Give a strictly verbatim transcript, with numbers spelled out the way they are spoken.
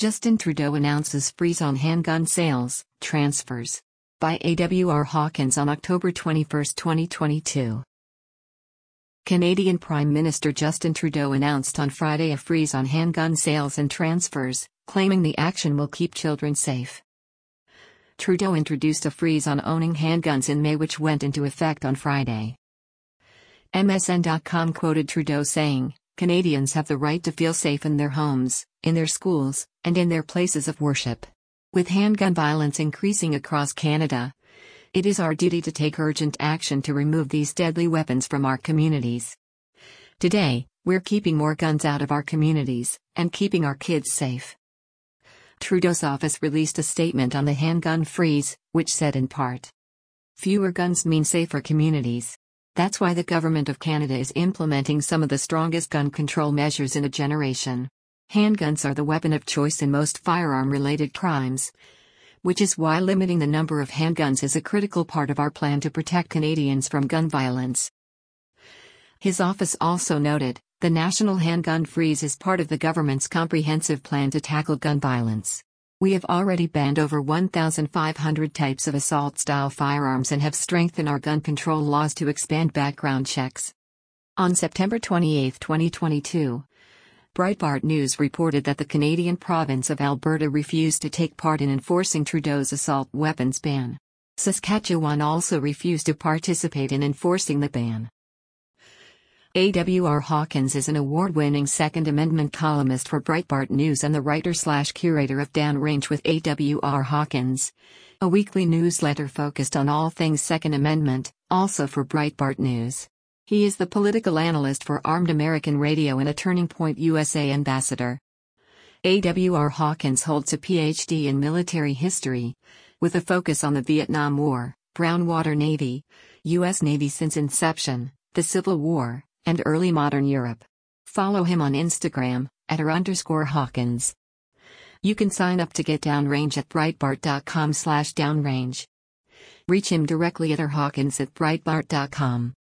Justin Trudeau announces freeze on handgun sales, transfers. By A W R Hawkins on October twenty-first, twenty twenty-two. Canadian Prime Minister Justin Trudeau announced on Friday a freeze on handgun sales and transfers, claiming the action will keep children safe. Trudeau introduced a freeze on owning handguns in May, which went into effect on Friday. M S N dot com quoted Trudeau saying, "Canadians have the right to feel safe in their homes, in their schools, and in their places of worship. With handgun violence increasing across Canada, it is our duty to take urgent action to remove these deadly weapons from our communities. Today, we're keeping more guns out of our communities, and keeping our kids safe." Trudeau's office released a statement on the handgun freeze, which said in part, "Fewer guns mean safer communities. That's why the Government of Canada is implementing some of the strongest gun control measures in a generation. Handguns are the weapon of choice in most firearm-related crimes, which is why limiting the number of handguns is a critical part of our plan to protect Canadians from gun violence." His office also noted, the National Handgun Freeze is part of the government's comprehensive plan to tackle gun violence. "We have already banned over one thousand five hundred types of assault-style firearms and have strengthened our gun control laws to expand background checks." On September twenty-eighth, twenty twenty-two, Breitbart News reported that the Canadian province of Alberta refused to take part in enforcing Trudeau's assault weapons ban. Saskatchewan also refused to participate in enforcing the ban. A W R Hawkins is an award-winning Second Amendment columnist for Breitbart News and the writer-slash-curator of Downrange with A W R Hawkins, a weekly newsletter focused on all things Second Amendment, also for Breitbart News. He is the political analyst for Armed American Radio and a Turning Point U S A ambassador. A W R Hawkins holds a P H D in military history, with a focus on the Vietnam War, Brown Water Navy, U S Navy since inception, the Civil War, and early modern Europe. Follow him on Instagram, at r underscore Hawkins. You can sign up to get Downrange at breitbart dot com slash downrange. Reach him directly at r hawkins at breitbart dot com.